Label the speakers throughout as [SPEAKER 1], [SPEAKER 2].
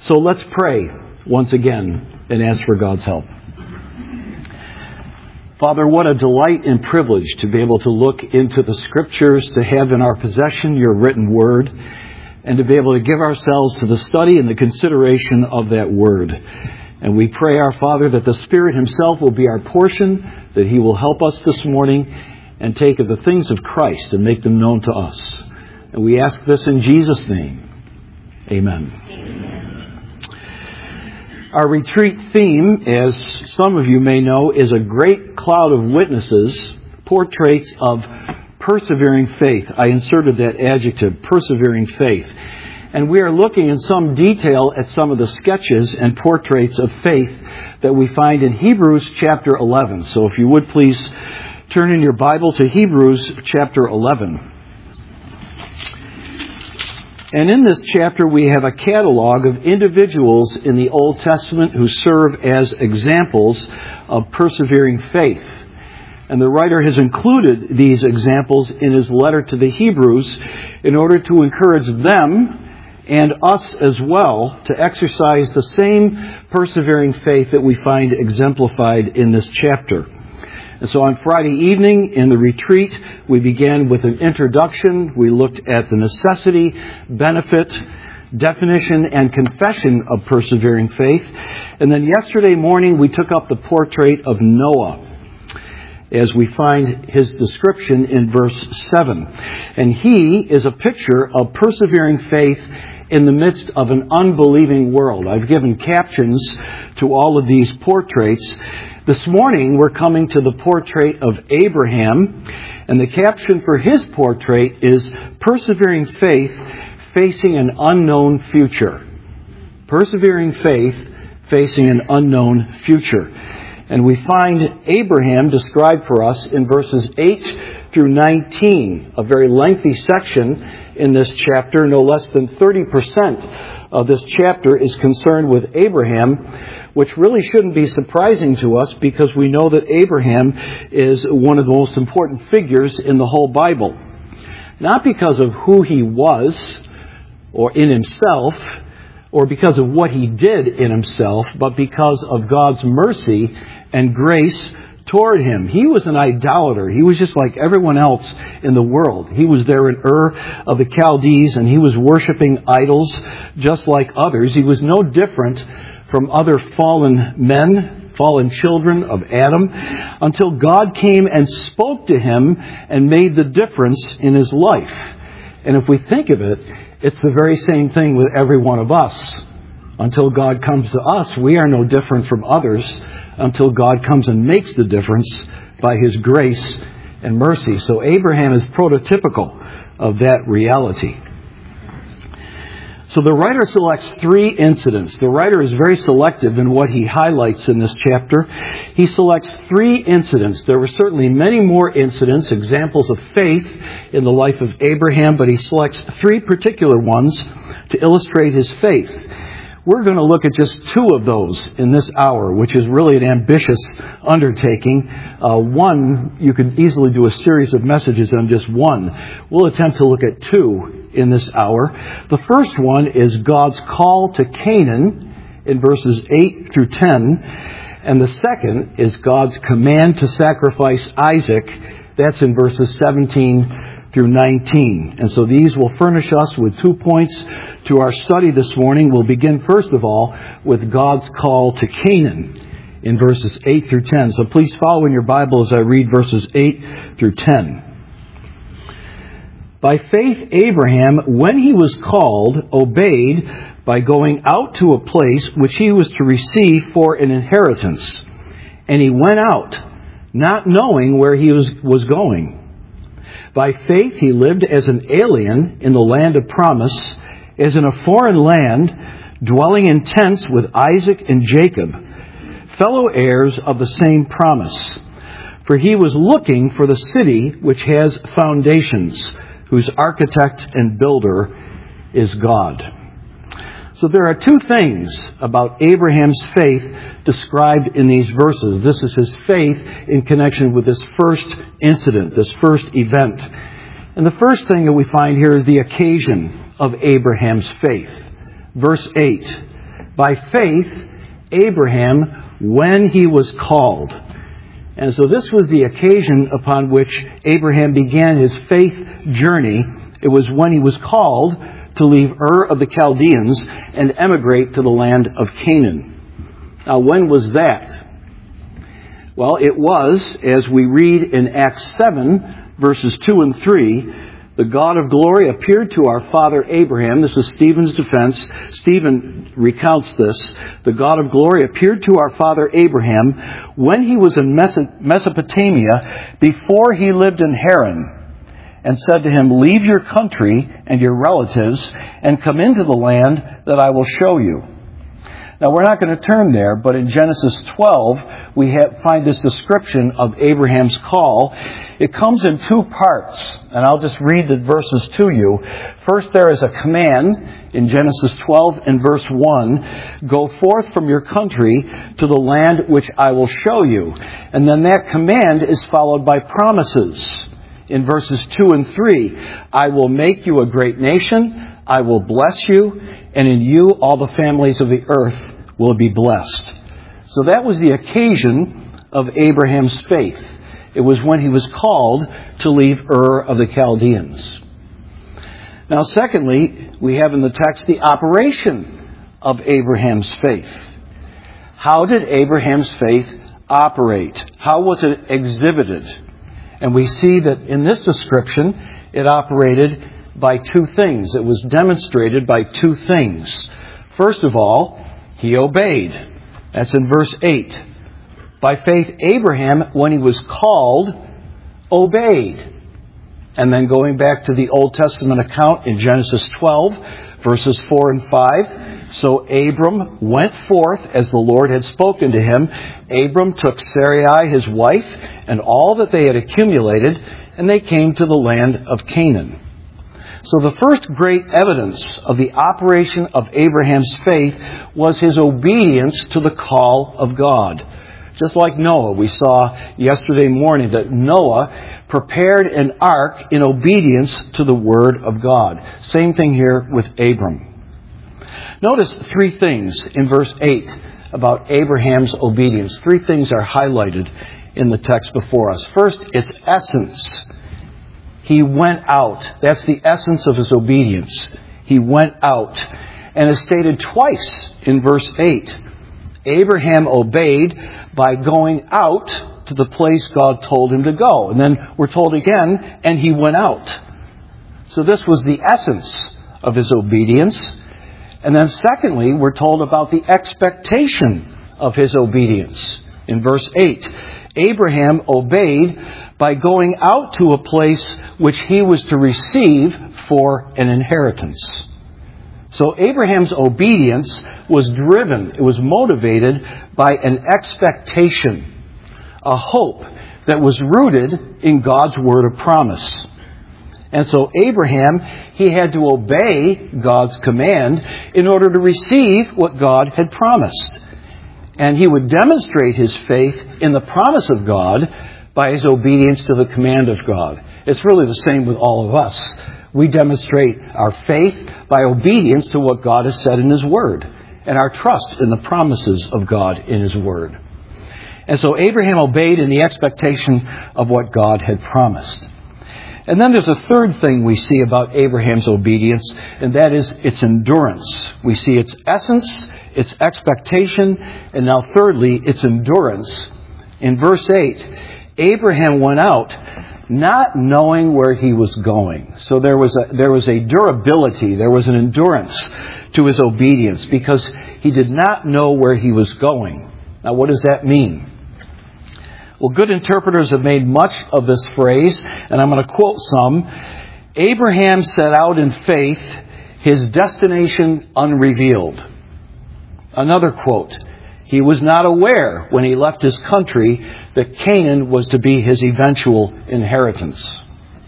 [SPEAKER 1] So let's pray once again and ask for God's help. Father, what a delight and privilege to be able to look into the Scriptures, to have in our possession your written Word, and to be able to give ourselves to the study and the consideration of that Word. And we pray, our Father, that the Spirit Himself will be our portion, that He will help us this morning and take of the things of Christ and make them known to us. And we ask this in Jesus' name. Amen. Our retreat theme, as some of you may know, is a great cloud of witnesses, portraits of persevering faith. I inserted that adjective, persevering faith. And we are looking in some detail at some of the sketches and portraits of faith that we find in Hebrews chapter 11. So if you would please turn in your Bible to Hebrews chapter 11. And in this chapter, we have a catalog of individuals in the Old Testament who serve as examples of persevering faith. And the writer has included these examples in his letter to the Hebrews in order to encourage them and us as well to exercise the same persevering faith that we find exemplified in this chapter. And so on Friday evening in the retreat, we began with an introduction. We looked at the necessity, benefit, definition, and confession of persevering faith. And then yesterday morning, we took up the portrait of Noah, as we find his description in verse 7. And he is a picture of persevering faith in the midst of an unbelieving world. I've given captions to all of these portraits. This morning, we're coming to the portrait of Abraham, and the caption for his portrait is Persevering Faith Facing an Unknown Future. Persevering Faith Facing an Unknown Future. And we find Abraham described for us in verses 8 through 19, a very lengthy section in this chapter. No less than 30% of this chapter is concerned with Abraham, which really shouldn't be surprising to us because we know that Abraham is one of the most important figures in the whole Bible. Not because of who he was or in himself, or because of what he did in himself, but because of God's mercy and grace toward him. He was an idolater. He was just like everyone else in the world. He was there in Ur of the Chaldees, and he was worshiping idols just like others. He was no different from other fallen men, fallen children of Adam, until God came and spoke to him and made the difference in his life. And if we think of it, it's the very same thing with every one of us. Until God comes to us, we are no different from others until God comes and makes the difference by His grace and mercy. So Abraham is prototypical of that reality. So the writer selects three incidents. The writer is very selective in what he highlights in this chapter. He selects three incidents. There were certainly many more incidents, examples of faith in the life of Abraham, but he selects three particular ones to illustrate his faith. We're going to look at just two of those in this hour, which is really an ambitious undertaking. One, you could easily do a series of messages on just one. We'll attempt to look at two in this hour. The first one is God's call to Canaan in verses 8 through 10. And the second is God's command to sacrifice Isaac. That's in verses 17 through 19. And so these will furnish us with 2 points to our study this morning. We'll begin first of all with God's call to Canaan in verses 8 through 10. So please follow in your Bible as I read verses 8 through 10. By faith, Abraham, when he was called, obeyed by going out to a place which he was to receive for an inheritance. And he went out, not knowing where he was going. By faith, he lived as an alien in the land of promise, as in a foreign land, dwelling in tents with Isaac and Jacob, fellow heirs of the same promise. For he was looking for the city which has foundations, whose architect and builder is God. So there are two things about Abraham's faith described in these verses. This is his faith in connection with this first incident, this first event. And the first thing that we find here is the occasion of Abraham's faith. Verse 8, By faith, Abraham, when he was called. And so this was the occasion upon which Abraham began his faith journey. It was when he was called to leave Ur of the Chaldeans and emigrate to the land of Canaan. Now, when was that? Well, it was, as we read in Acts 7, verses 2 and 3, the God of glory appeared to our father Abraham. This is Stephen's defense. Stephen recounts this. The God of glory appeared to our father Abraham when he was in Mesopotamia, before he lived in Haran, and said to him, "Leave your country and your relatives and come into the land that I will show you." Now, we're not going to turn there, but in Genesis 12, we find this description of Abraham's call. It comes in two parts, and I'll just read the verses to you. First, there is a command in Genesis 12 and verse 1, "Go forth from your country to the land which I will show you." And then that command is followed by promises. In verses 2 and 3, "I will make you a great nation, I will bless you, and in you all the families of the earth will be blessed." So that was the occasion of Abraham's faith. It was when he was called to leave Ur of the Chaldeans. Now, secondly, we have in the text the operation of Abraham's faith. How did Abraham's faith operate? How was it exhibited? And we see that in this description, it operated by two things. It was demonstrated by two things. First of all, he obeyed. That's in verse 8. By faith, Abraham, when he was called, obeyed. And then going back to the Old Testament account in Genesis 12, verses 4 and 5. "So Abram went forth as the Lord had spoken to him. Abram took Sarai his wife and all that they had accumulated, and they came to the land of Canaan." So the first great evidence of the operation of Abraham's faith was his obedience to the call of God. Just like Noah, we saw yesterday morning that Noah prepared an ark in obedience to the Word of God. Same thing here with Abram. Notice three things in verse 8 about Abraham's obedience. Three things are highlighted in the text before us. First, its essence. He went out. That's the essence of his obedience. He went out. And it's stated twice in verse 8. Abraham obeyed by going out to the place God told him to go. And then we're told again, and he went out. So this was the essence of his obedience. And then secondly, we're told about the expectation of his obedience. In verse 8, Abraham obeyed by going out to a place which he was to receive for an inheritance. So Abraham's obedience was driven, it was motivated by an expectation, a hope that was rooted in God's word of promise. And so Abraham, he had to obey God's command in order to receive what God had promised. And he would demonstrate his faith in the promise of God by his obedience to the command of God. It's really the same with all of us. We demonstrate our faith by obedience to what God has said in His Word, and our trust in the promises of God in His Word. And so Abraham obeyed in the expectation of what God had promised. And then there's a third thing we see about Abraham's obedience, and that is its endurance. We see its essence, its expectation, and now thirdly, its endurance. In verse 8, Abraham went out not knowing where he was going. So there was a durability, there was an endurance to his obedience because he did not know where he was going. Now, what does that mean? Well, good interpreters have made much of this phrase, and I'm going to quote some. Abraham set out in faith, his destination unrevealed. Another quote, he was not aware when he left his country that Canaan was to be his eventual inheritance.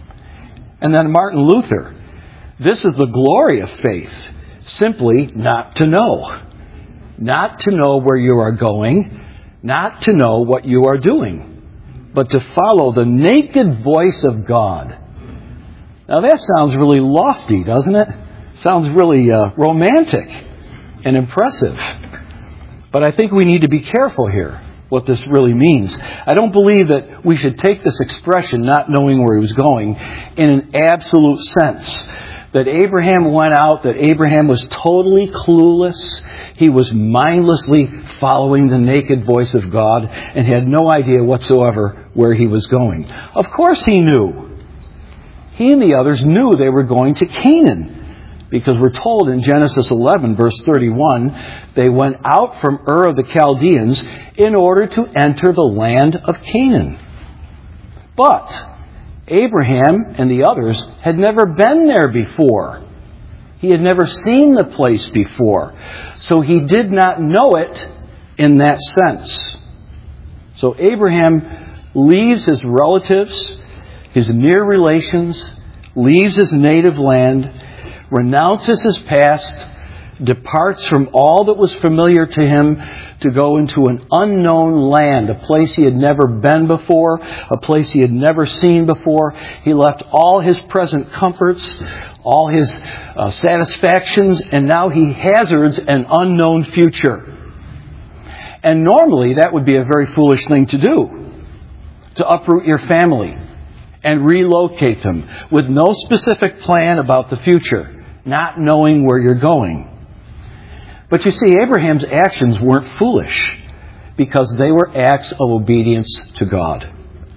[SPEAKER 1] And then Martin Luther, this is the glory of faith, simply not to know. Not to know where you are going, not to know what you are doing, but to follow the naked voice of God. Now that sounds really lofty, doesn't it? Sounds really romantic. and impressive. But I think we need to be careful here what this really means. I don't believe that we should take this expression, not knowing where he was going, in an absolute sense. That Abraham went out, that Abraham was totally clueless. He was mindlessly following the naked voice of God and had no idea whatsoever where he was going. Of course he knew. He and the others knew they were going to Canaan. Because we're told in Genesis 11, verse 31, they went out from Ur of the Chaldeans in order to enter the land of Canaan. But Abraham and the others had never been there before. He had never seen the place before. So he did not know it in that sense. So Abraham leaves his relatives, his near relations, leaves his native land, renounces his past, departs from all that was familiar to him to go into an unknown land, a place he had never been before, a place he had never seen before. He left all his present comforts, all his satisfactions, and now he hazards an unknown future. And normally that would be a very foolish thing to do, to uproot your family and relocate them with no specific plan about the future, not knowing where you're going. But you see, Abraham's actions weren't foolish because they were acts of obedience to God.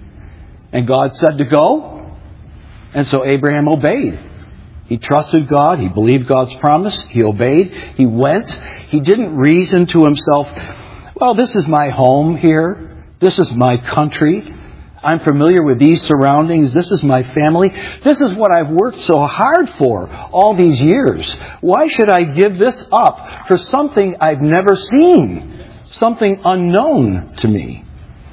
[SPEAKER 1] And God said to go, and so Abraham obeyed. He trusted God. He believed God's promise. He obeyed. He went. He didn't reason to himself, well, this is my home here. This is my country. I'm familiar with these surroundings. This is my family. This is what I've worked so hard for all these years. Why should I give this up for something I've never seen? Something unknown to me?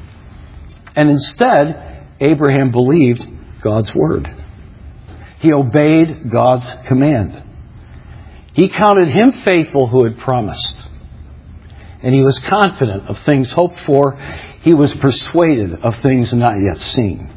[SPEAKER 1] And instead, Abraham believed God's word. He obeyed God's command. He counted him faithful who had promised. And he was confident of things hoped for. He was persuaded of things not yet seen.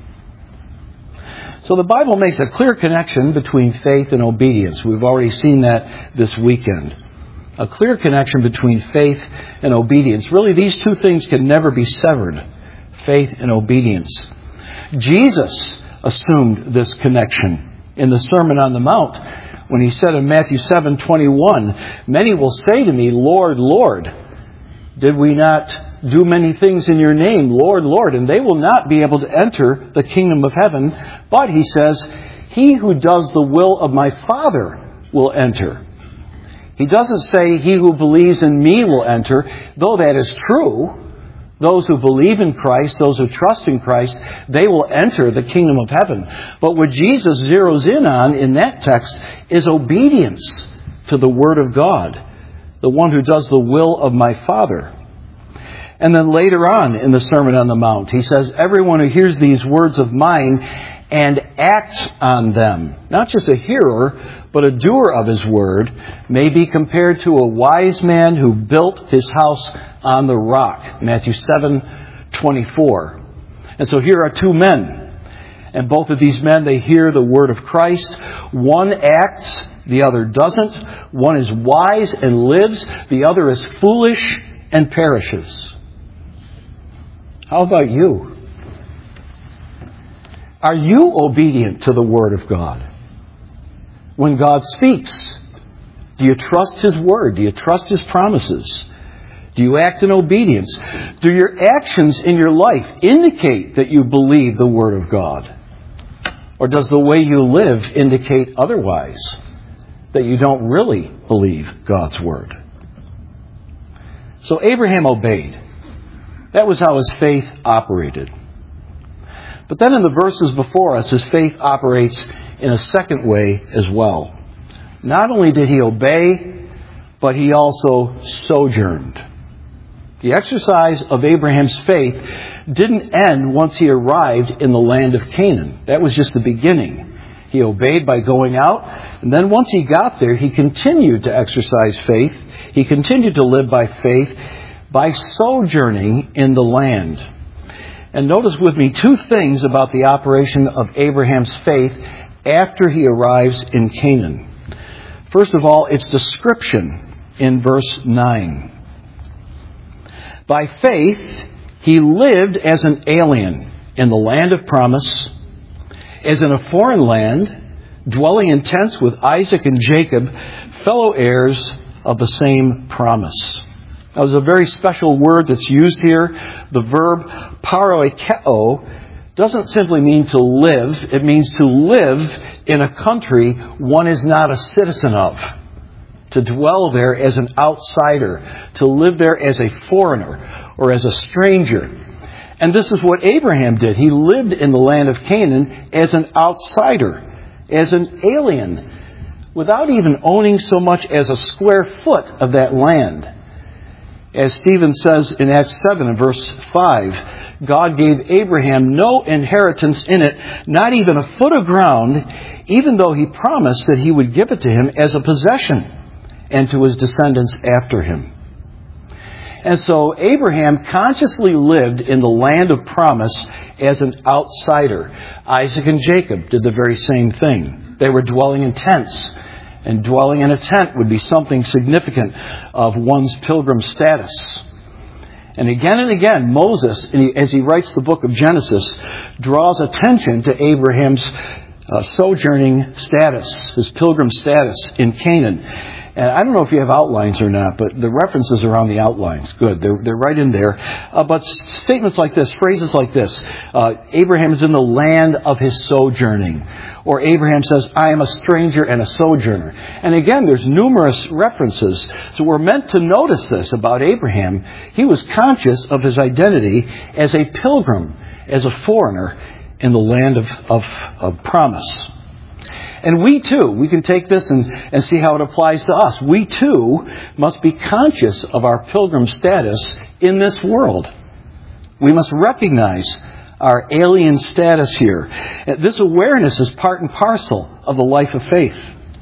[SPEAKER 1] So the Bible makes a clear connection between faith and obedience. We've already seen that this weekend. A clear connection between faith and obedience. Really, these two things can never be severed. Faith and obedience. Jesus assumed this connection in the Sermon on the Mount when he said in Matthew 7:21, "Many will say to me, Lord, Lord, did we not do many things in your name, Lord, Lord?" And they will not be able to enter the kingdom of heaven. But, he says, he who does the will of my Father will enter. He doesn't say he who believes in me will enter, though that is true. Those who believe in Christ, those who trust in Christ, they will enter the kingdom of heaven. But what Jesus zeroes in on in that text is obedience to the Word of God. The one who does the will of my Father. And then later on in the Sermon on the Mount, he says, everyone who hears these words of mine and acts on them, not just a hearer, but a doer of his word, may be compared to a wise man who built his house on the rock. Matthew 7:24. And so here are two men. And both of these men, they hear the word of Christ. One acts, the other doesn't. One is wise and lives. The other is foolish and perishes. How about you? Are you obedient to the Word of God? When God speaks, do you trust His Word? Do you trust His promises? Do you act in obedience? Do your actions in your life indicate that you believe the Word of God? Or does the way you live indicate otherwise, that you don't really believe God's Word? So Abraham obeyed. That was how his faith operated. But then in the verses before us, his faith operates in a second way as well. Not only did he obey, but he also sojourned. The exercise of Abraham's faith didn't end once he arrived in the land of Canaan. That was just the beginning. He obeyed by going out, and then once he got there, he continued to exercise faith. He continued to live by faith by sojourning in the land. And notice with me two things about the operation of Abraham's faith after he arrives in Canaan. First of all, its description. in verse 9. By faith, he lived as an alien in the land of promise, as in a foreign land, dwelling in tents with Isaac and Jacob, fellow heirs of the same promise. Now, there's a very special word that's used here. The verb paroikeo doesn't simply mean to live. It means to live in a country one is not a citizen of. To dwell there as an outsider. To live there as a foreigner or as a stranger. And this is what Abraham did. He lived in the land of Canaan as an outsider, as an alien, without even owning so much as a square foot of that land. As Stephen says in Acts 7 and verse 5, God gave Abraham no inheritance in it, not even a foot of ground, even though he promised that he would give it to him as a possession and to his descendants after him. And so Abraham consciously lived in the land of promise as an outsider. Isaac and Jacob did the very same thing. They were dwelling in tents. And dwelling in a tent would be something significant of one's pilgrim status. And again, Moses, as he writes the book of Genesis, draws attention to Abraham's sojourning status, his pilgrim status in Canaan. And I don't know if you have outlines or not, but the references are on the outlines. Good. They're right in there. But statements like this, phrases like this, Abraham is in the land of his sojourning. Or Abraham says, I am a stranger and a sojourner. And again, there's numerous references. So we're meant to notice this about Abraham. He was conscious of his identity as a pilgrim, as a foreigner in the land of promise. And we too, we can take this and see how it applies to us. We too must be conscious of our pilgrim status in this world. We must recognize our alien status here. This awareness is part and parcel of the life of faith.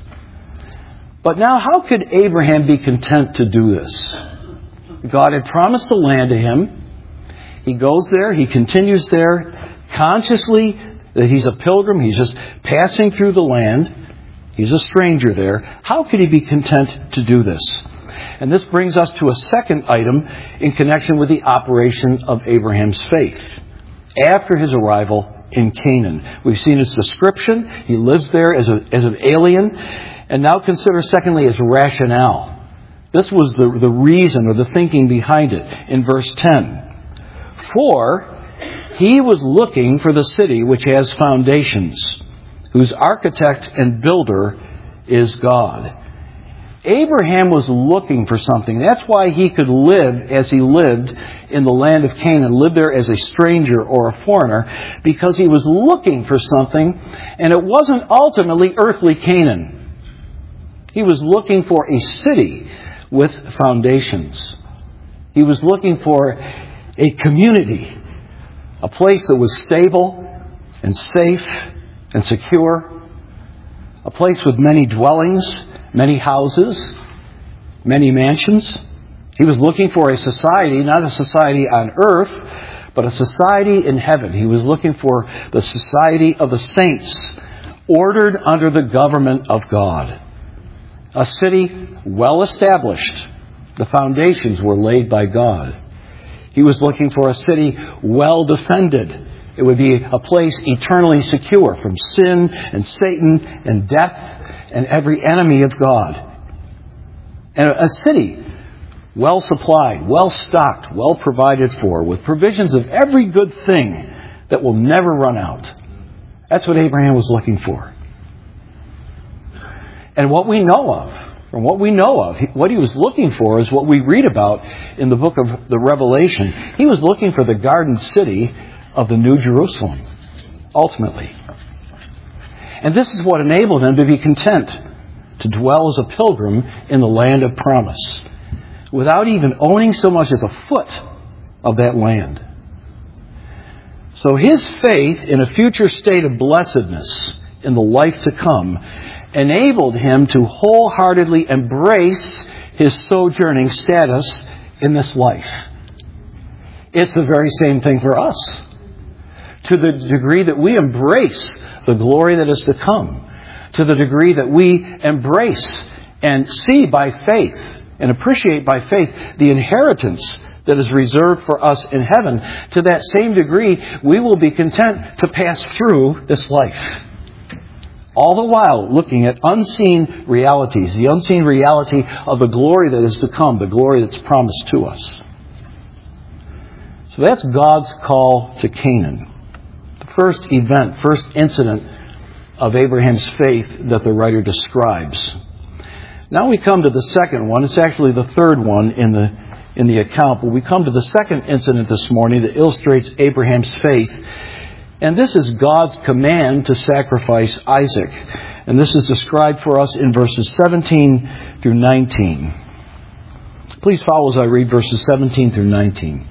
[SPEAKER 1] But now, how could Abraham be content to do this? God had promised the land to him. He goes there, he continues there, consciously that he's a pilgrim, he's just passing through the land. He's a stranger there. How could he be content to do this? And this brings us to a second item in connection with the operation of Abraham's faith. After his arrival in Canaan, we've seen its description. He lives there as an alien. And now consider, secondly, his rationale. This was the reason or the thinking behind it in verse 10. For he was looking for the city which has foundations, whose architect and builder is God. Abraham was looking for something. That's why he could live as he lived in the land of Canaan, live there as a stranger or a foreigner, because he was looking for something, and it wasn't ultimately earthly Canaan. He was looking for a city with foundations. He was looking for a community, a place that was stable and safe and secure, a place with many dwellings, many houses, many mansions. He was looking for a society, not a society on earth, but a society in heaven. He was looking for the society of the saints, ordered under the government of God. A city well established. The foundations were laid by God. He was looking for a city well defended. It would be a place eternally secure from sin and Satan and death and every enemy of God. And a city well supplied, well stocked, well provided for, with provisions of every good thing that will never run out. That's what Abraham was looking for. And what we know of, what he was looking for is what we read about in the book of the Revelation. He was looking for the garden city of the New Jerusalem, ultimately. And this is what enabled him to be content to dwell as a pilgrim in the land of promise, without even owning so much as a foot of that land. So his faith in a future state of blessedness in the life to come enabled him to wholeheartedly embrace his sojourning status in this life. It's the very same thing for us. To the degree that we embrace the glory that is to come, to the degree that we embrace and see by faith and appreciate by faith the inheritance that is reserved for us in heaven, to that same degree, we will be content to pass through this life. All the while looking at unseen realities, the unseen reality of the glory that is to come, the glory that's promised to us. So that's God's call to Canaan. The first event, first incident of Abraham's faith that the writer describes. Now we come to the second one. It's actually the third one in the account, but we come to the second incident this morning that illustrates Abraham's faith. And this is God's command to sacrifice Isaac. And this is described for us in verses 17 through 19. Please follow as I read verses 17 through 19.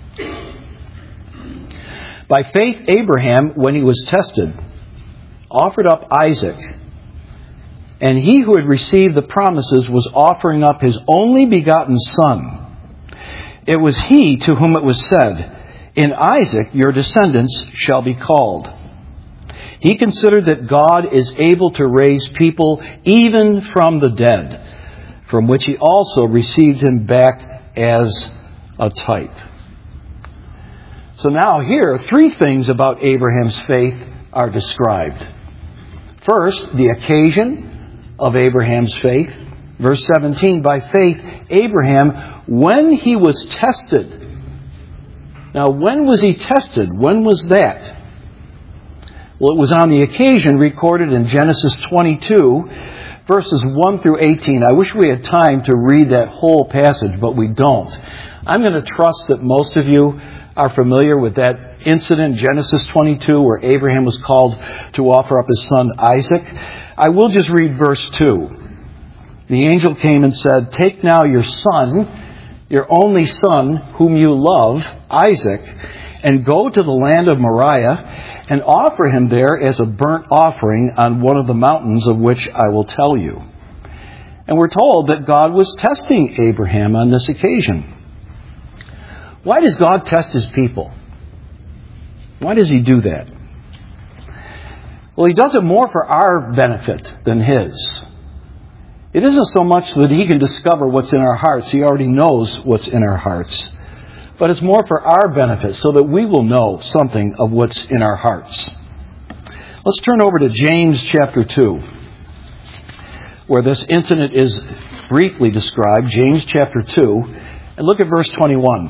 [SPEAKER 1] By faith, Abraham, when he was tested, offered up Isaac. And he who had received the promises was offering up his only begotten son. It was he to whom it was said, "In Isaac your descendants shall be called." He considered that God is able to raise people even from the dead, from which he also received him back as a type. So now here, three things about Abraham's faith are described. First, the occasion of Abraham's faith. Verse 17, by faith, Abraham, when he was tested. Now, when was he tested? When was that? Well, it was on the occasion recorded in Genesis 22, verses 1 through 18. I wish we had time to read that whole passage, but we don't. I'm going to trust that most of you are familiar with that incident, Genesis 22, where Abraham was called to offer up his son Isaac. I will just read verse 2. The angel came and said, "Take now your son, your only son, whom you love, Isaac, and go to the land of Moriah, and offer him there as a burnt offering on one of the mountains of which I will tell you." And we're told that God was testing Abraham on this occasion. Why does God test his people? Why does he do that? Well, he does it more for our benefit than his. It isn't so much that he can discover what's in our hearts. He already knows what's in our hearts. But it's more for our benefit, so that we will know something of what's in our hearts. Let's turn over to James chapter 2, where this incident is briefly described. James chapter 2, and look at verse 21.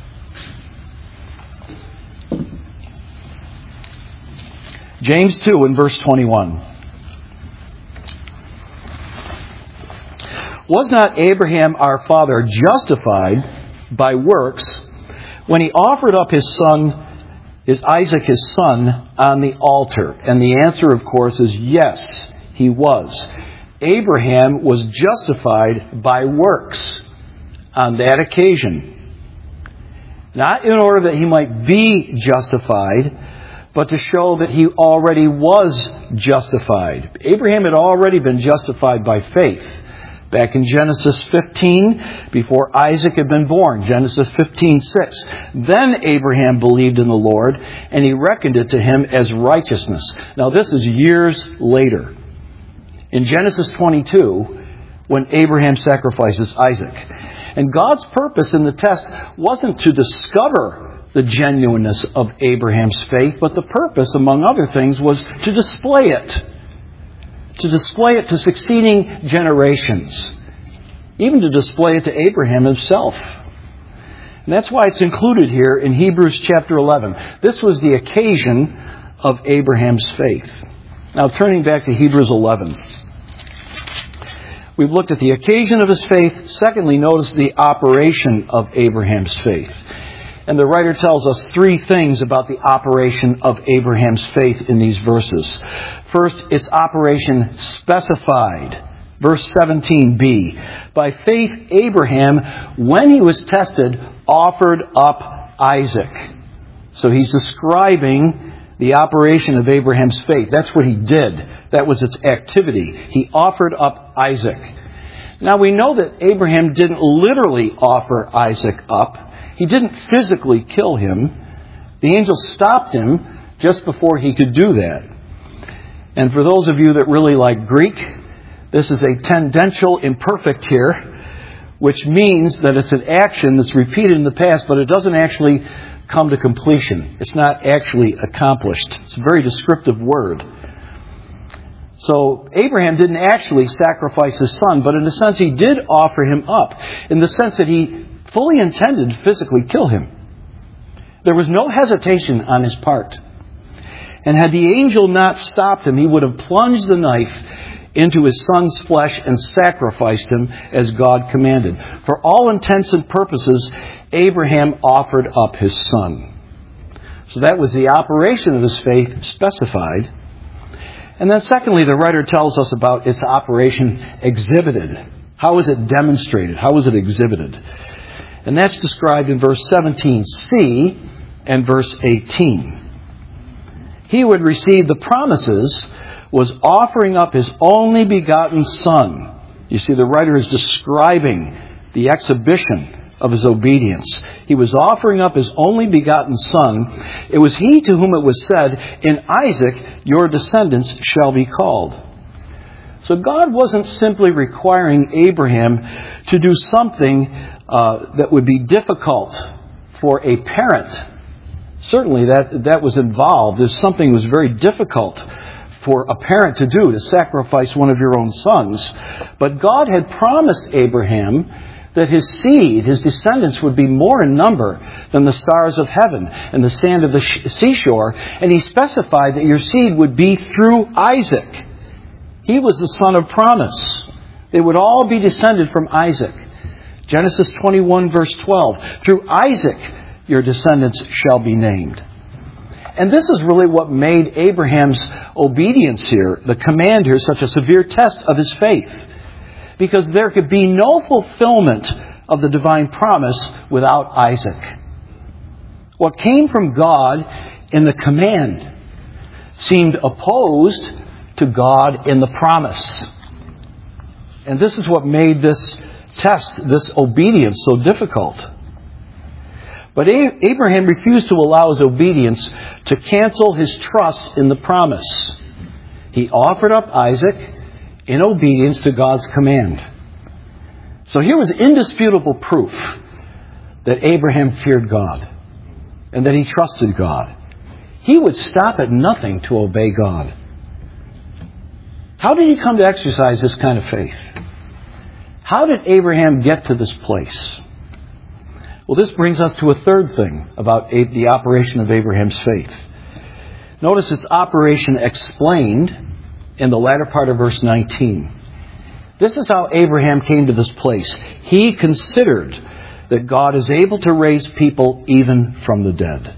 [SPEAKER 1] James 2 and verse 21. Was not Abraham our father justified by works when he offered up his son, Isaac his son, on the altar? And the answer, of course, is yes, he was. Abraham was justified by works on that occasion. Not in order that he might be justified, but to show that he already was justified. Abraham had already been justified by faith. Back in Genesis 15, before Isaac had been born, Genesis 15:6. Then Abraham believed in the Lord, and he reckoned it to him as righteousness. Now this is years later. In Genesis 22, when Abraham sacrifices Isaac. And God's purpose in the test wasn't to discover the genuineness of Abraham's faith, but the purpose, among other things, was to display it. To display it to succeeding generations. Even to display it to Abraham himself. And that's why it's included here in Hebrews chapter 11. This was the occasion of Abraham's faith. Now turning back to Hebrews 11. We've looked at the occasion of his faith. Secondly, notice the operation of Abraham's faith. And the writer tells us three things about the operation of Abraham's faith in these verses. First, its operation specified. Verse 17b. By faith, Abraham, when he was tested, offered up Isaac. So he's describing the operation of Abraham's faith. That's what he did. That was its activity. He offered up Isaac. Now we know that Abraham didn't literally offer Isaac up. He didn't physically kill him. The angel stopped him just before he could do that. And for those of you that really like Greek, this is a tendential imperfect here, which means that it's an action that's repeated in the past, but it doesn't actually come to completion. It's not actually accomplished. It's a very descriptive word. So Abraham didn't actually sacrifice his son, but in a sense he did offer him up, in the sense that he fully intended to physically kill him. There was no hesitation on his part. And had the angel not stopped him, he would have plunged the knife into his son's flesh and sacrificed him as God commanded. For all intents and purposes, Abraham offered up his son. So that was the operation of his faith specified. And then secondly, the writer tells us about its operation exhibited. How is it demonstrated? How is it exhibited? And that's described in verse 17c and verse 18. He who had received the promises was offering up his only begotten son. You see, the writer is describing the exhibition of his obedience. He was offering up his only begotten son. It was he to whom it was said, "In Isaac your descendants shall be called." So God wasn't simply requiring Abraham to do something that would be difficult for a parent. Certainly that was involved. If something was very difficult for a parent to do, to sacrifice one of your own sons. But God had promised Abraham that his seed, his descendants, would be more in number than the stars of heaven and the sand of the seashore. And he specified that your seed would be through Isaac. He was the son of promise. They would all be descended from Isaac. Genesis 21 verse 12. Through Isaac your descendants shall be named. And this is really what made Abraham's obedience here, the command here, such a severe test of his faith. Because there could be no fulfillment of the divine promise without Isaac. What came from God in the command seemed opposed to God in the promise. And this is what made this test, this obedience, so difficult. But Abraham refused to allow his obedience to cancel his trust in the promise. He offered up Isaac in obedience to God's command. So here was indisputable proof that Abraham feared God and that he trusted God. He would stop at nothing to obey God. How did he come to exercise this kind of faith? How did Abraham get to this place? Well, this brings us to a third thing about the operation of Abraham's faith. Notice its operation explained in the latter part of verse 19. This is how Abraham came to this place. He considered that God is able to raise people even from the dead.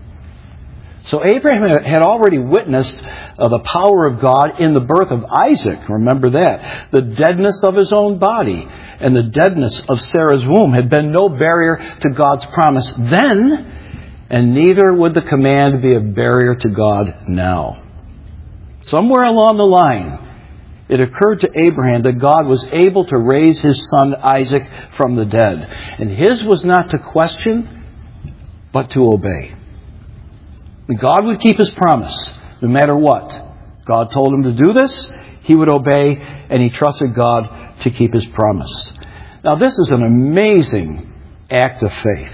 [SPEAKER 1] So Abraham had already witnessed the power of God in the birth of Isaac. Remember that. The deadness of his own body and the deadness of Sarah's womb had been no barrier to God's promise then, and neither would the command be a barrier to God now. Somewhere along the line, it occurred to Abraham that God was able to raise his son Isaac from the dead. And his was not to question, but to obey. God would keep his promise, no matter what. God told him to do this, he would obey, and he trusted God to keep his promise. Now, this is an amazing act of faith.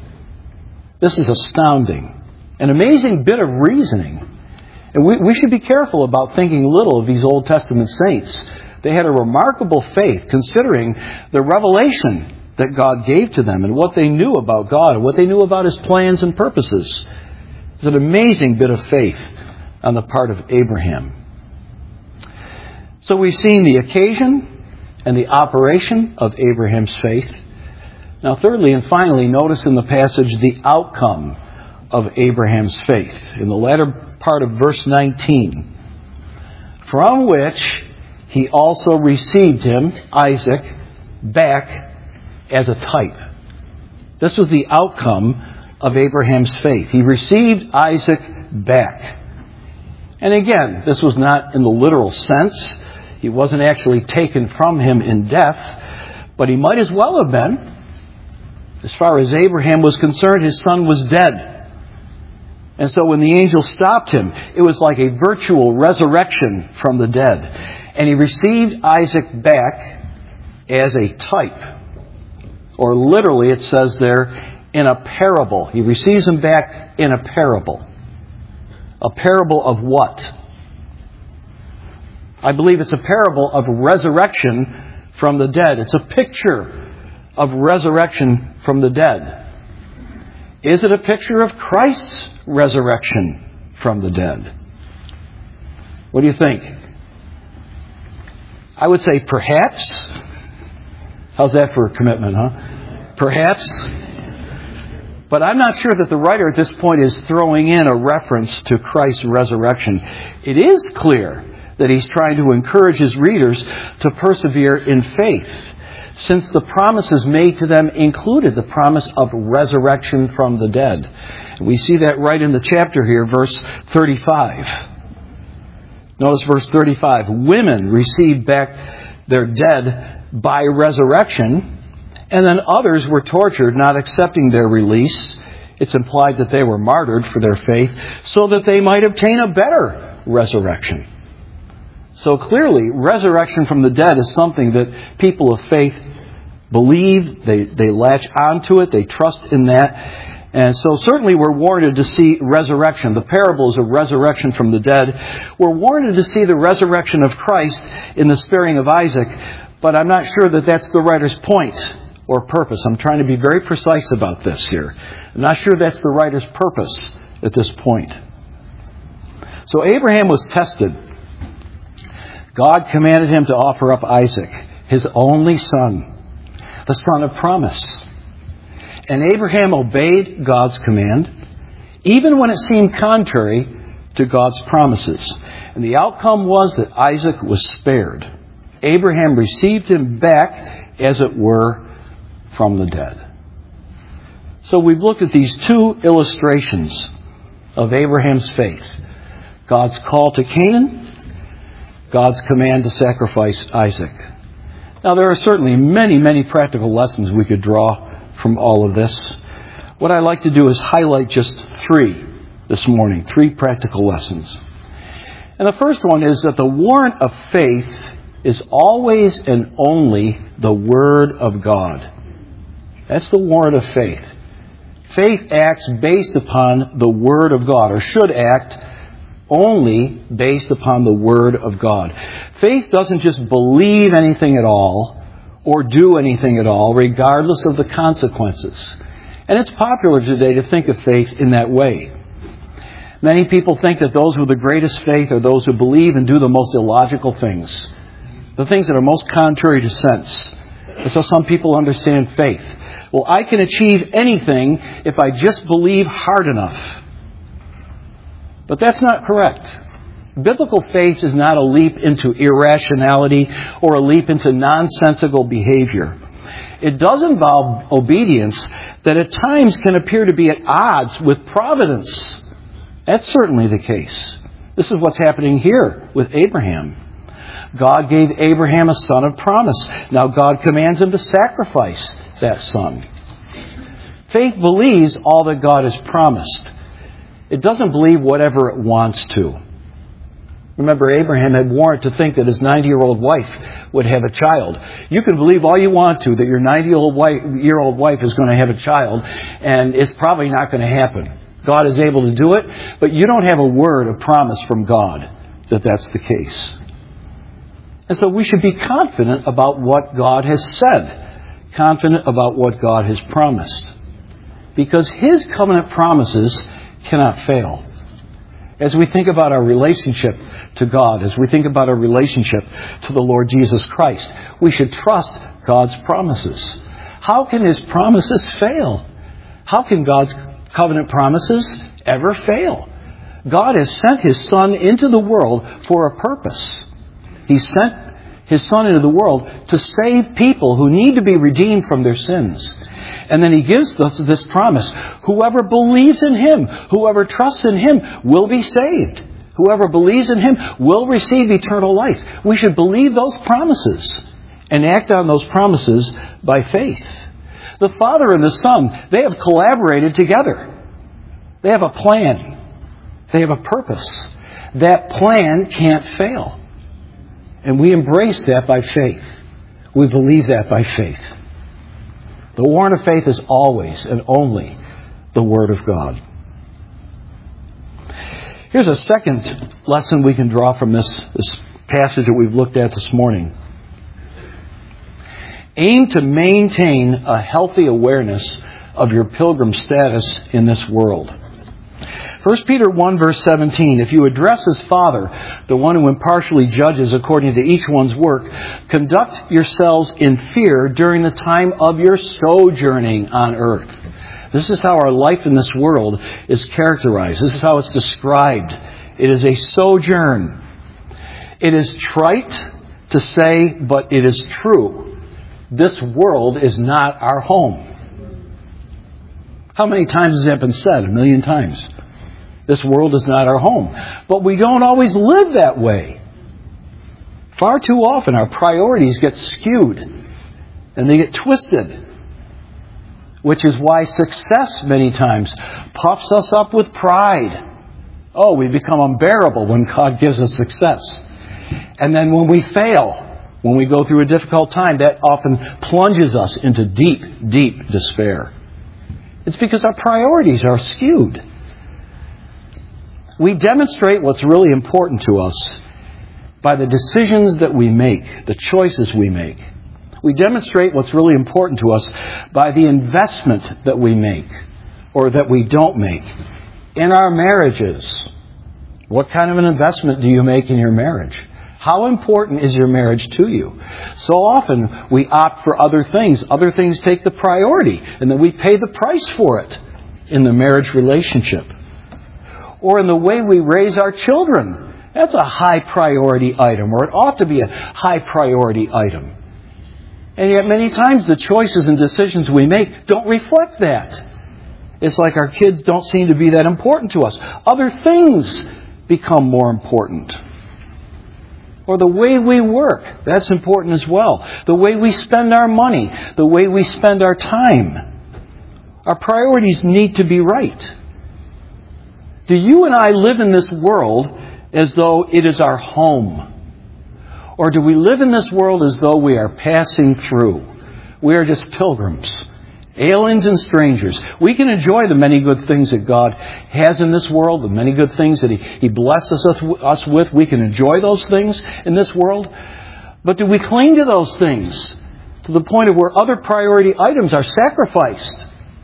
[SPEAKER 1] This is astounding. An amazing bit of reasoning. And we should be careful about thinking little of these Old Testament saints. They had a remarkable faith, considering the revelation that God gave to them and what they knew about God and what they knew about his plans and purposes. It's an amazing bit of faith on the part of Abraham. So we've seen the occasion and the operation of Abraham's faith. Now, thirdly and finally, notice in the passage the outcome of Abraham's faith. In the latter part of verse 19, from which he also received him, Isaac, back as a type. This was the outcome of Abraham's faith. He received Isaac back. And again, this was not in the literal sense. He wasn't actually taken from him in death, but he might as well have been. As far as Abraham was concerned, his son was dead. And so when the angel stopped him, it was like a virtual resurrection from the dead. And he received Isaac back as a type. Or literally it says there, in a parable. He receives them back in a parable. A parable of what? I believe it's a parable of resurrection from the dead. It's a picture of resurrection from the dead. Is it a picture of Christ's resurrection from the dead? What do you think? I would say perhaps. How's that for a commitment, huh? Perhaps. But I'm not sure that the writer at this point is throwing in a reference to Christ's resurrection. It is clear that he's trying to encourage his readers to persevere in faith, since the promises made to them included the promise of resurrection from the dead. We see that right in the chapter here, verse 35. Notice verse 35. Women received back their dead by resurrection, and then others were tortured, not accepting their release. It's implied that they were martyred for their faith so that they might obtain a better resurrection. So clearly, resurrection from the dead is something that people of faith believe, they latch onto it, they trust in that. And so certainly we're warranted to see resurrection. The parables of resurrection from the dead. We're warranted to see the resurrection of Christ in the sparing of Isaac, but I'm not sure that that's the writer's point or purpose. I'm trying to be very precise about this here. I'm not sure that's the writer's purpose at this point. So Abraham was tested. God commanded him to offer up Isaac, his only son, the son of promise. And Abraham obeyed God's command, even when it seemed contrary to God's promises. And the outcome was that Isaac was spared. Abraham received him back, as it were, from the dead. So we've looked at these two illustrations of Abraham's faith. God's call to Canaan, God's command to sacrifice Isaac. Now, there are certainly many, many practical lessons we could draw from all of this. What I'd like to do is highlight just three this morning, three practical lessons. And the first one is that the warrant of faith is always and only the Word of God. That's the warrant of faith. Faith acts based upon the Word of God, or should act only based upon the Word of God. Faith doesn't just believe anything at all or do anything at all, regardless of the consequences. And it's popular today to think of faith in that way. Many people think that those with the greatest faith are those who believe and do the most illogical things, the things that are most contrary to sense. And so some people understand faith. Well, I can achieve anything if I just believe hard enough. But that's not correct. Biblical faith is not a leap into irrationality or a leap into nonsensical behavior. It does involve obedience that at times can appear to be at odds with providence. That's certainly the case. This is what's happening here with Abraham. God gave Abraham a son of promise. Now God commands him to sacrifice that son. Faith believes all that God has promised. It doesn't believe whatever it wants to. Remember, Abraham had warrant to think that his 90-year-old wife would have a child. You can believe all you want to that your 90-year-old wife is going to have a child, and it's probably not going to happen. God is able to do it, but you don't have a word of promise from God that that's the case. And so we should be confident about what God has said, confident about what God has promised, because His covenant promises cannot fail. As we think about our relationship to God, as we think about our relationship to the Lord Jesus Christ, we should trust God's promises. How can His promises fail? How can God's covenant promises ever fail? God has sent His Son into the world for a purpose. He sent His Son into the world to save people who need to be redeemed from their sins. And then He gives us this promise. Whoever believes in Him, whoever trusts in Him, will be saved. Whoever believes in Him will receive eternal life. We should believe those promises and act on those promises by faith. The Father and the Son, they have collaborated together. They have a plan. They have a purpose. That plan can't fail. And we embrace that by faith. We believe that by faith. The warrant of faith is always and only the Word of God. Here's a second lesson we can draw from this passage that we've looked at this morning. Aim to maintain a healthy awareness of your pilgrim status in this world. 1 Peter 1 verse 17, if you address as Father, the one who impartially judges according to each one's work, conduct yourselves in fear during the time of your sojourning on earth. This is how our life in this world is characterized. This is how it's described. It is a sojourn. It is trite to say, but it is true. This world is not our home. How many times has that been said? 1 million times. This world is not our home. But we don't always live that way. Far too often our priorities get skewed and they get twisted. Which is why success many times puffs us up with pride. Oh, we become unbearable when God gives us success. And then when we fail, when we go through a difficult time, that often plunges us into deep, deep despair. It's because our priorities are skewed. We demonstrate what's really important to us by the decisions that we make, the choices we make. We demonstrate what's really important to us by the investment that we make or that we don't make in our marriages. What kind of an investment do you make in your marriage? How important is your marriage to you? So often we opt for other things. Other things take the priority, and then we pay the price for it in the marriage relationship. Or in the way we raise our children. That's a high priority item, or it ought to be a high priority item. And yet many times the choices and decisions we make don't reflect that. It's like our kids don't seem to be that important to us. Other things become more important. Or the way we work, that's important as well. The way we spend our money, the way we spend our time. Our priorities need to be right. Do you and I live in this world as though it is our home? Or do we live in this world as though we are passing through? We are just pilgrims, aliens and strangers. We can enjoy the many good things that God has in this world, the many good things that He blesses us with. We can enjoy those things in this world. But do we cling to those things to the point of where other priority items are sacrificed?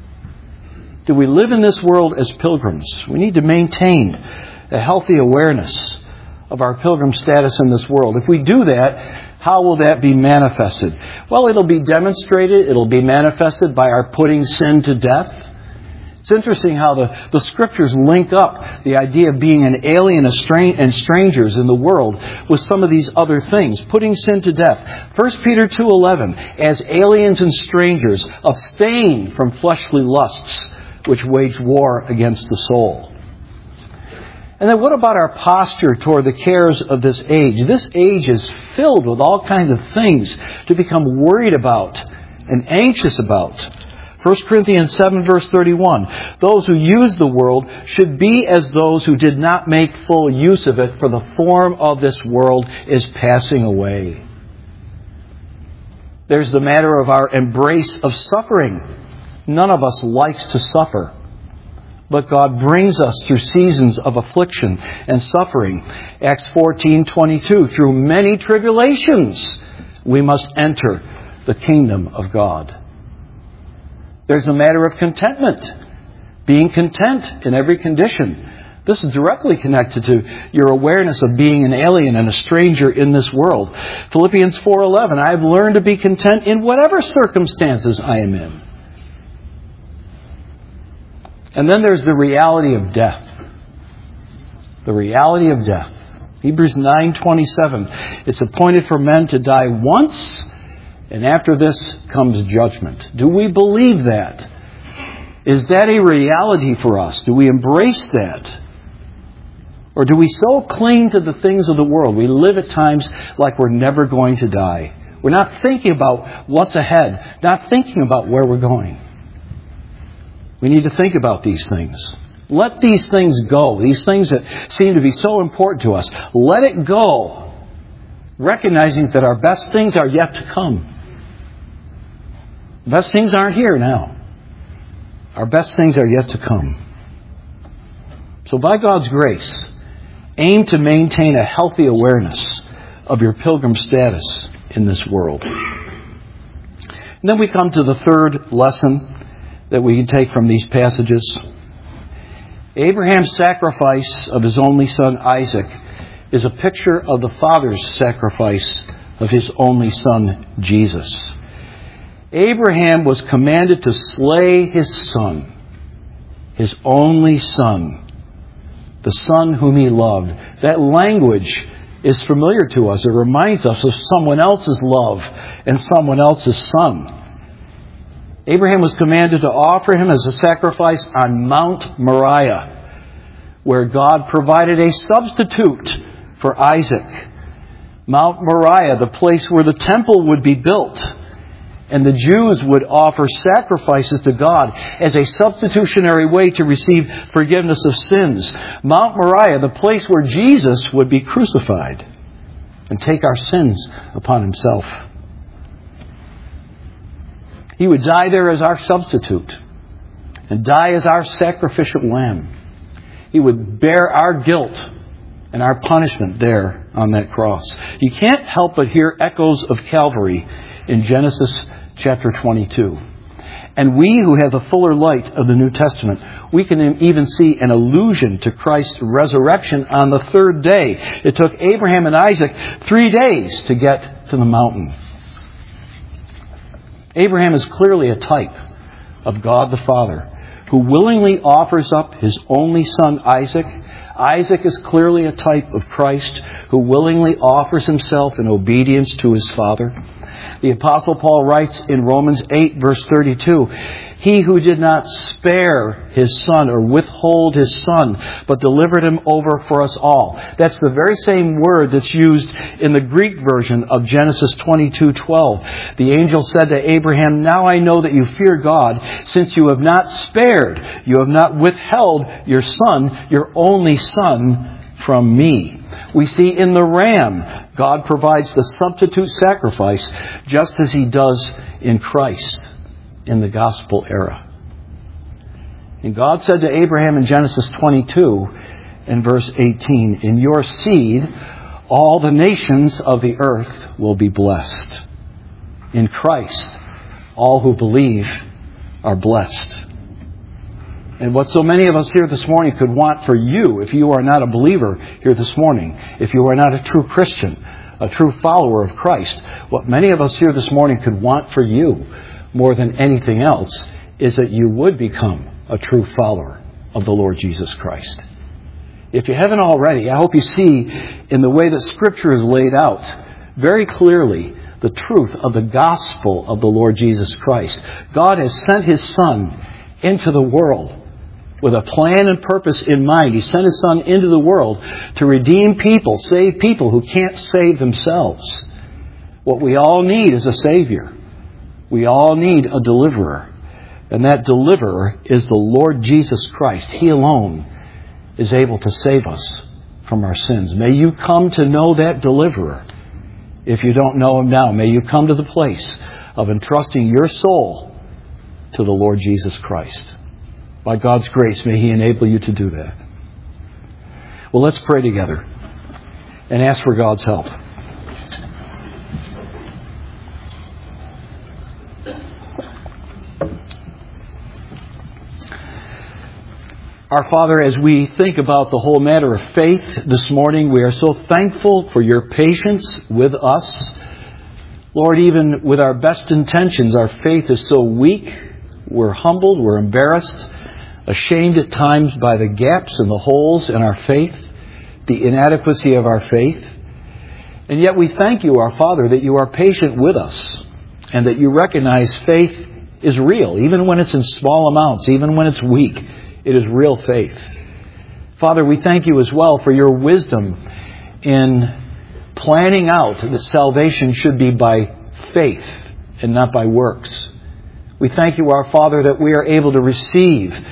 [SPEAKER 1] Do we live in this world as pilgrims? We need to maintain a healthy awareness of our pilgrim status in this world. If we do that, how will that be manifested? Well, it'll be demonstrated, it'll be manifested by our putting sin to death. It's interesting how the Scriptures link up the idea of being an alien and strangers in the world with some of these other things. Putting sin to death. 1 Peter 2:11, as aliens and strangers, abstain from fleshly lusts, which wage war against the soul. And then what about our posture toward the cares of this age? This age is filled with all kinds of things to become worried about and anxious about. 1 Corinthians 7 verse 31, those who use the world should be as those who did not make full use of it, for the form of this world is passing away. There's the matter of our embrace of suffering. None of us likes to suffer. But God brings us through seasons of affliction and suffering. Acts 14:22, through many tribulations we must enter the kingdom of God. There's a matter of contentment. Being content in every condition. This is directly connected to your awareness of being an alien and a stranger in this world. Philippians 4:11, I have learned to be content in whatever circumstances I am in. And then there's the reality of death. The reality of death. Hebrews 9:27. It's appointed for men to die once, and after this comes judgment. Do we believe that? Is that a reality for us? Do we embrace that? Or do we so cling to the things of the world? We live at times like we're never going to die. We're not thinking about what's ahead, not thinking about where we're going. We need to think about these things. Let these things go. These things that seem to be so important to us. Let it go. Recognizing that our best things are yet to come. The best things aren't here now. Our best things are yet to come. So by God's grace, aim to maintain a healthy awareness of your pilgrim status in this world. And then we come to the third lesson that we can take from these passages. Abraham's sacrifice of his only son Isaac is a picture of the Father's sacrifice of his only son Jesus. Abraham was commanded to slay his son, his only son, the son whom he loved. That language is familiar to us. It reminds us of someone else's love and someone else's son. Abraham was commanded to offer him as a sacrifice on Mount Moriah, where God provided a substitute for Isaac. Mount Moriah, the place where the temple would be built, and the Jews would offer sacrifices to God as a substitutionary way to receive forgiveness of sins. Mount Moriah, the place where Jesus would be crucified and take our sins upon himself. He would die there as our substitute and die as our sacrificial lamb. He would bear our guilt and our punishment there on that cross. You can't help but hear echoes of Calvary in Genesis chapter 22. And we who have the fuller light of the New Testament, we can even see an allusion to Christ's resurrection on the third day. It took Abraham and Isaac 3 days to get to the mountain. Abraham is clearly a type of God the Father, who willingly offers up his only son Isaac. Isaac is clearly a type of Christ, who willingly offers himself in obedience to his Father. The Apostle Paul writes in Romans 8, verse 32, "He who did not spare his son or withhold his son, but delivered him over for us all." That's the very same word that's used in the Greek version of Genesis 22:12. The angel said to Abraham, "Now I know that you fear God, since you have not spared, you have not withheld your son, your only son, from me." We see in the ram, God provides the substitute sacrifice, just as he does in Christ in the gospel era. And God said to Abraham in Genesis 22 and verse 18, "In your seed, all the nations of the earth will be blessed." In Christ, all who believe are blessed. And what so many of us here this morning could want for you, if you are not a believer here this morning, if you are not a true Christian, a true follower of Christ, what many of us here this morning could want for you more than anything else is that you would become a true follower of the Lord Jesus Christ. If you haven't already, I hope you see in the way that Scripture is laid out very clearly the truth of the gospel of the Lord Jesus Christ. God has sent his Son into the world with a plan and purpose in mind. He sent his Son into the world to redeem people, save people who can't save themselves. What we all need is a Savior. We all need a deliverer. And that deliverer is the Lord Jesus Christ. He alone is able to save us from our sins. May you come to know that deliverer. If you don't know him now, may you come to the place of entrusting your soul to the Lord Jesus Christ. By God's grace, may he enable you to do that. Well, let's pray together and ask for God's help. Our Father, as we think about the whole matter of faith this morning, we are so thankful for your patience with us. Lord, even with our best intentions, our faith is so weak. We're humbled, we're embarrassed, ashamed at times by the gaps and the holes in our faith, the inadequacy of our faith. And yet we thank you, our Father, that you are patient with us and that you recognize faith is real, even when it's in small amounts, even when it's weak. It is real faith. Father, we thank you as well for your wisdom in planning out that salvation should be by faith and not by works. We thank you, our Father, that we are able to receive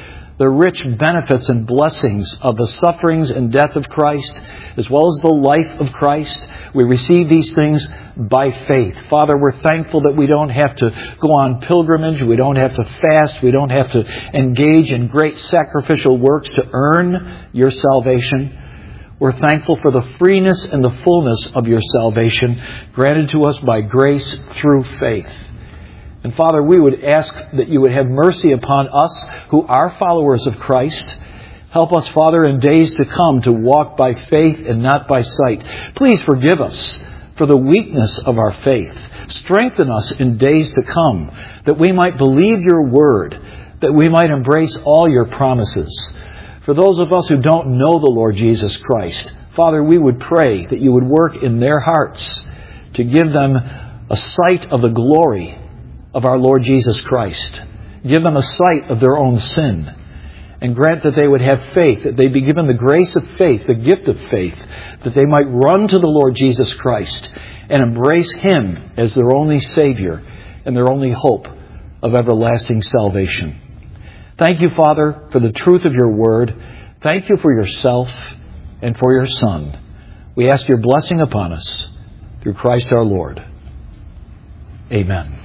[SPEAKER 1] the rich benefits and blessings of the sufferings and death of Christ, as well as the life of Christ. We receive these things by faith. Father, we're thankful that we don't have to go on pilgrimage. We don't have to fast. We don't have to engage in great sacrificial works to earn your salvation. We're thankful for the freeness and the fullness of your salvation granted to us by grace through faith. And Father, we would ask that you would have mercy upon us who are followers of Christ. Help us, Father, in days to come to walk by faith and not by sight. Please forgive us for the weakness of our faith. Strengthen us in days to come, that we might believe your word, that we might embrace all your promises. For those of us who don't know the Lord Jesus Christ, Father, we would pray that you would work in their hearts to give them a sight of the glory of our Lord Jesus Christ. Give them a sight of their own sin. And grant that they would have faith, that they be given the grace of faith, the gift of faith, that they might run to the Lord Jesus Christ and embrace Him as their only Savior and their only hope of everlasting salvation. Thank you, Father, for the truth of your word. Thank you for yourself and for your Son. We ask your blessing upon us through Christ our Lord. Amen.